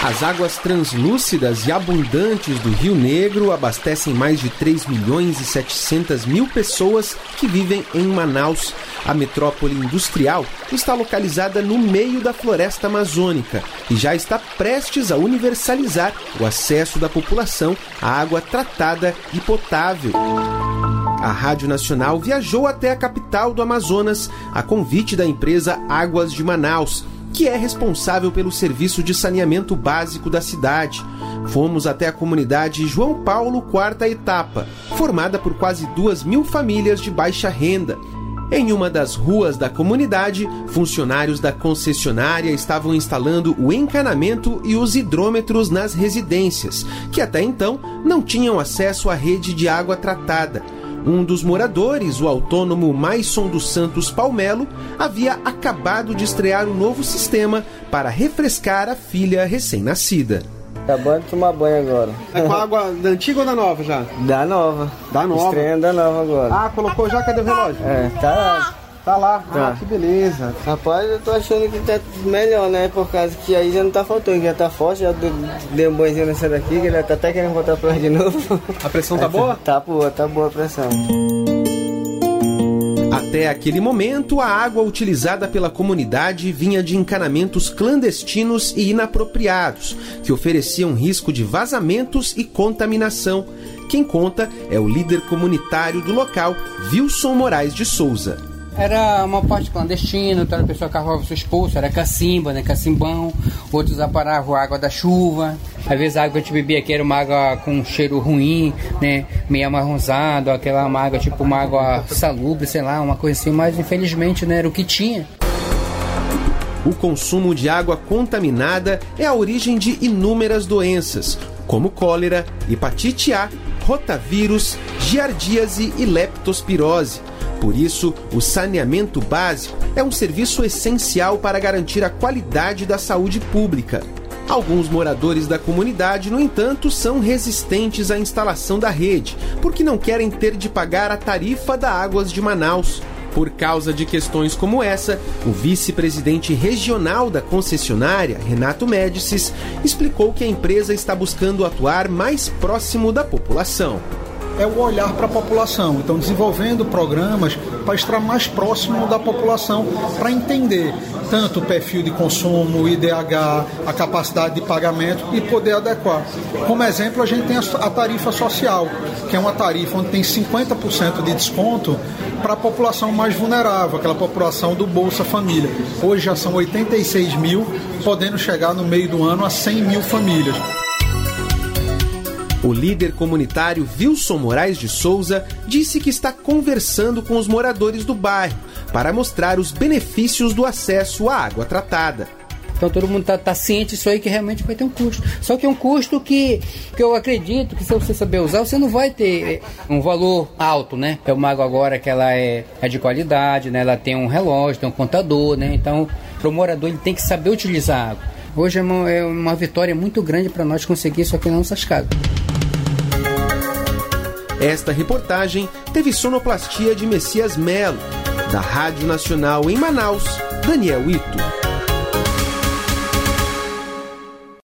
As águas translúcidas e abundantes do Rio Negro abastecem mais de 3.700.000 pessoas que vivem em Manaus. A metrópole industrial está localizada no meio da floresta amazônica e já está prestes a universalizar o acesso da população à água tratada e potável. A Rádio Nacional viajou até a capital do Amazonas a convite da empresa Águas de Manaus, que é responsável pelo serviço de saneamento básico da cidade. Fomos até a comunidade João Paulo, quarta etapa, formada por quase 2.000 famílias de baixa renda. Em uma das ruas da comunidade, funcionários da concessionária estavam instalando o encanamento e os hidrômetros nas residências, que até então não tinham acesso à rede de água tratada. Um dos moradores, o autônomo Maison dos Santos Palmelo, havia acabado de estrear um novo sistema para refrescar a filha recém-nascida. Acabando de tomar banho agora. É com a água da antiga ou da nova já? Da nova. Da nova? Estreando da nova agora. Ah, colocou já? Cadê o relógio? Tá lá. Tá. Ah, que beleza. Rapaz, eu tô achando que tá melhor, né? Por causa que aí já não tá faltando, já tá forte, já dei um banhozinho nessa daqui, que ele tá até querendo voltar pra lá de novo. A pressão tá boa? Tá boa a pressão. Até aquele momento, a água utilizada pela comunidade vinha de encanamentos clandestinos e inapropriados, que ofereciam risco de vazamentos e contaminação. Quem conta é o líder comunitário do local, Wilson Moraes de Souza. Era uma parte clandestina, então a pessoa carregava seu expulso, era cacimba, né, cacimbão, outros aparavam a água da chuva. Às vezes a água que a gente bebia aqui era uma água com um cheiro ruim, né, meio amarronzado, aquela água tipo uma água salubre, sei lá, uma coisa assim, mas infelizmente, né, era o que tinha. O consumo de água contaminada é a origem de inúmeras doenças, como cólera, hepatite A, rotavírus, giardíase e leptospirose. Por isso, o saneamento básico é um serviço essencial para garantir a qualidade da saúde pública. Alguns moradores da comunidade, no entanto, são resistentes à instalação da rede, porque não querem ter de pagar a tarifa da Águas de Manaus. Por causa de questões como essa, o vice-presidente regional da concessionária, Renato Médicis, explicou que a empresa está buscando atuar mais próximo da população. É o olhar para a população, então desenvolvendo programas para estar mais próximo da população, para entender tanto o perfil de consumo, o IDH, a capacidade de pagamento e poder adequar. Como exemplo, a gente tem a tarifa social, que é uma tarifa onde tem 50% de desconto para a população mais vulnerável, aquela população do Bolsa Família. Hoje já são 86 mil, podendo chegar no meio do ano a 100 mil famílias. O líder comunitário Wilson Moraes de Souza disse que está conversando com os moradores do bairro para mostrar os benefícios do acesso à água tratada. Então todo mundo tá ciente disso aí, que realmente vai ter um custo. Só que é um custo que eu acredito que se você saber usar, você não vai ter um valor alto, né? É uma água agora que ela é de qualidade, né? Ela tem um relógio, tem um contador, né? Então para o morador ele tem que saber utilizar a água. Hoje é uma vitória muito grande para nós conseguir isso aqui nas nossas casas. Esta reportagem teve sonoplastia de Messias Melo. Da Rádio Nacional em Manaus, Daniel Ito.